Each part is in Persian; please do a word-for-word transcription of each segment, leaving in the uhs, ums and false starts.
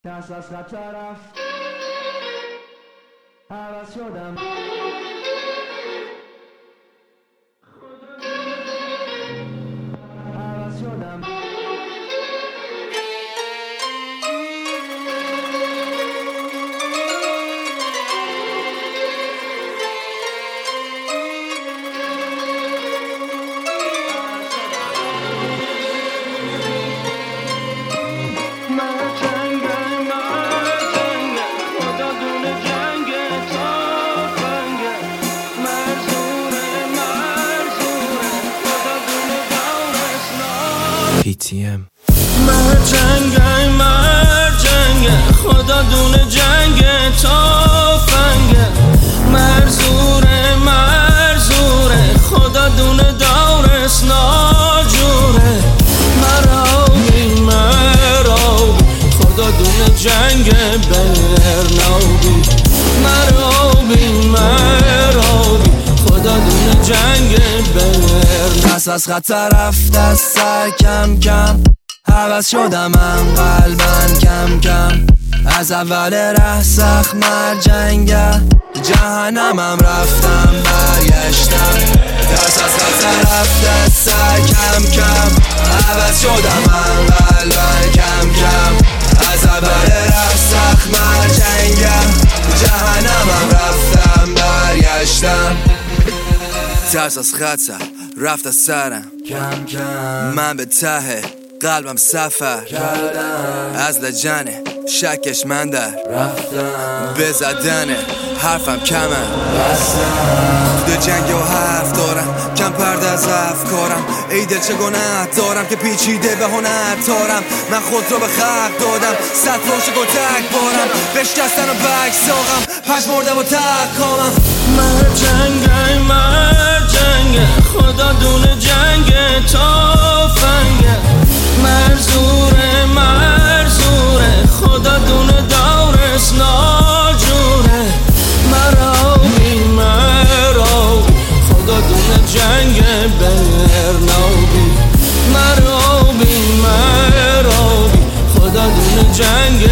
دست از خطر رفت، عوض شدم. عوض شدم. پی تی ام مرد جنگه مرد جنگه خدا دونه جنگ تافنگه مرزوره مرزوره خدا دونه دورس ناجوره مرابی مرابی خدا دونه جنگ برنابی مرابی مرابی خدا دونه جنگ برنابی پس از خطر رفت از سر کم کم عوض شدم من قلبن کم کم از اول ره سخت مر جنگه جهنمم رفتم برگشتم پس از خطر رفت از سر کم کم عوض شدم من قلبن کم کم از اول ره سخت مر جنگه جهنمم رفتم برگشتم ترس از خطر رفت از سرم کم کم من به ته قلبم سفر کردم از لجنه شکش من در رفتم به زدن حرفم کمه بستم تو جنگ و حرف دارم کم پرده از افکارم ای دل چه گناه دارم که پیچیده به هنر تارم من خود رو به خلق دادم صد روش گل تک بارم بشکستن و بک ساقم پش مردم و تک کامم مرد جنگه مرد جنگه خدا دونه جنگ تافنگه مرزوره مرزوره خدا دونه دورس ناجوره مرابی مرابی خدا دونه جنگ برنابی مرابی مرابی خدا دونه جنگ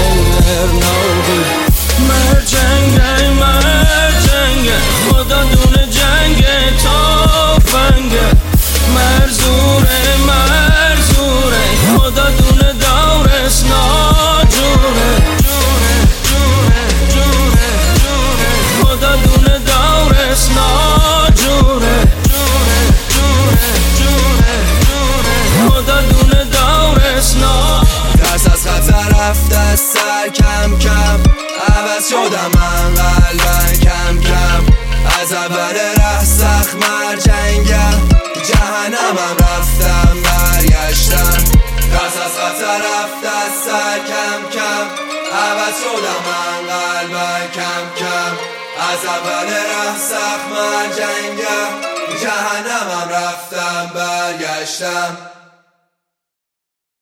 برنابی مرد جنگه مرد جنگه خدا دونه جنگ تافنگه مرزوره مرزوره خدا دونه دورس ناجوره جوره جوره جوره جوره خدا دونه دورس ناجوره جوره جوره جوره جوره خدا دونه دورس نا ترس از خطر رفت از سر کم کم عوض شدم من قلبن کم کم از اول ره سخت مر جنگه جهنمم رفتم برگشتم ترس از خطر رفت از سر کم کم عوض شدم من قلبن کم کم از اول ره سخت مر جنگه جهنمم رفتم برگشتم